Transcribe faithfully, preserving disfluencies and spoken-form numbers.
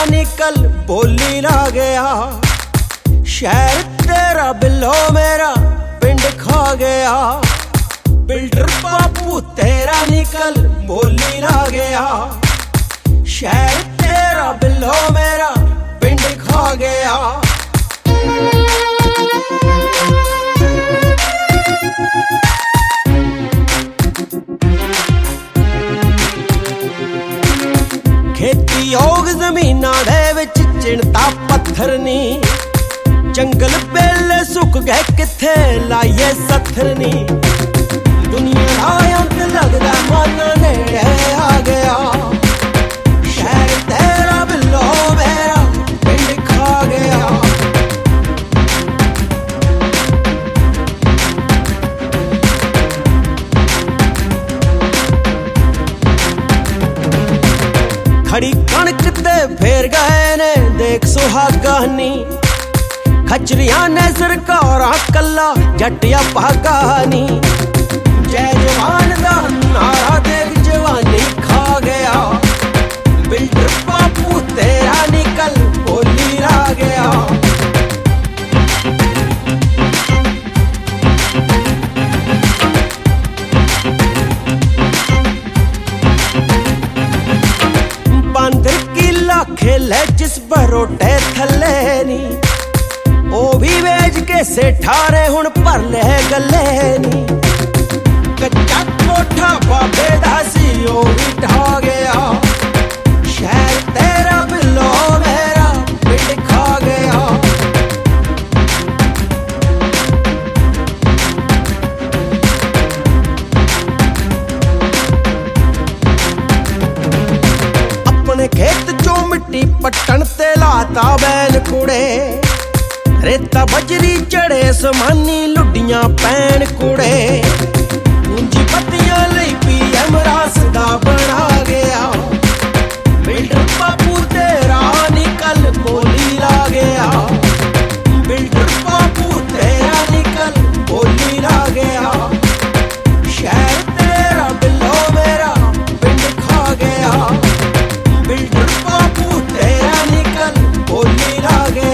निकल बोली ला गया। शहर तेरा बिल्लो मेरा पिंड खा गया। बिल्डर बापू तेरा निकल बोली ला गया। शहर तेरा बिल्लो मेरा पिंड खा गया। खेती योग जमीना दे विच चिंता पत्थर नी। जंगल बेले सुक गए किथे लाइए सत्थर नी। दुनिया दा अंत लगदा मन नेड़े आ गया। शहर तेरा बिल्लो मेरा पिंड खा गया। खड़ी कणक ते फेर गए ने देख सुहागा नी। खचरियां ने सरकारा कला जटिया भागा नी। जय जवान दा नारा देख जवानी खा गया। बिल्डर बापू तेरा निकल बोली ला गया। बांदर किला खेले जिस बरोटे थले नी। ओ भी बेच के सेठारे हुण भर ले गले नी। कच्चा कोठा बाबे दा सी ओ भी ढा गया। शहर तेरा बिल्लो मेरा पिंड खा गया। अपने खेत चो मिट्टी पट्टन ते लाता बैल कुड़े। रेता बजरी चढ़े समानी लुडियां पैन कुड़े। पूंजी पत्तियां लई पीएम रासदा बना गया। बिल्डर बापू तेरा निकल बोली ला गया। बिल्डर बापू तेरा निकल बोली ला गया। शहर तेरा बिल्लो मेरा पिंड खा गया। बिल्डर बापू तेरा निकल बोली ला गया।